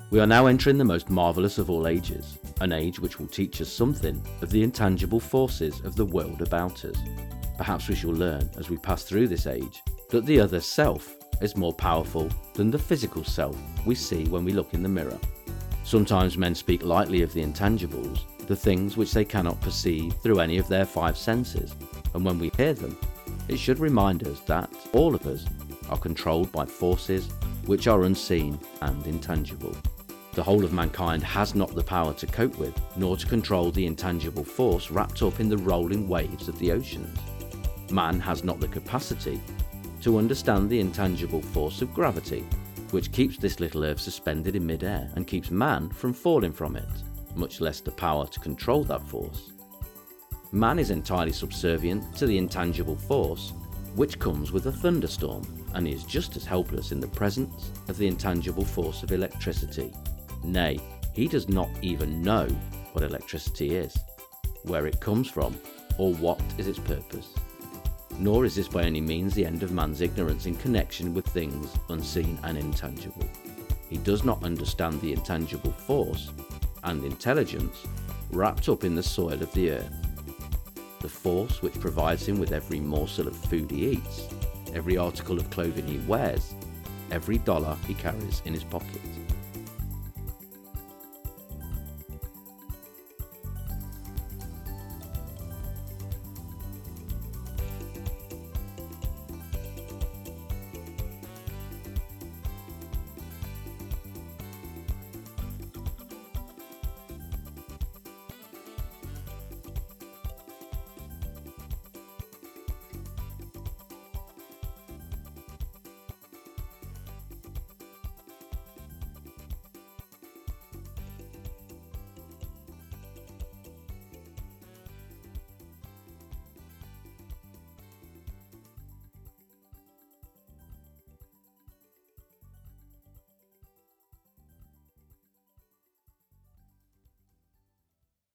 We are now entering the most marvellous of all ages, an age which will teach us something of the intangible forces of the world about us. Perhaps we shall learn as we pass through this age that the other self is more powerful than the physical self we see when we look in the mirror. Sometimes men speak lightly of the intangibles, the things which they cannot perceive through any of their five senses, and when we hear them, it should remind us that all of us are controlled by forces which are unseen and intangible. The whole of mankind has not the power to cope with, nor to control the intangible force wrapped up in the rolling waves of the oceans. Man has not the capacity to understand the intangible force of gravity, which keeps this little earth suspended in mid-air and keeps man from falling from it, much less the power to control that force. Man is entirely subservient to the intangible force which comes with a thunderstorm, and he is just as helpless in the presence of the intangible force of electricity. Nay, he does not even know what electricity is, where it comes from, or what is its purpose. Nor is this by any means the end of man's ignorance in connection with things unseen and intangible. He does not understand the intangible force and intelligence wrapped up in the soil of the earth, the force which provides him with every morsel of food he eats, every article of clothing he wears, every dollar he carries in his pocket.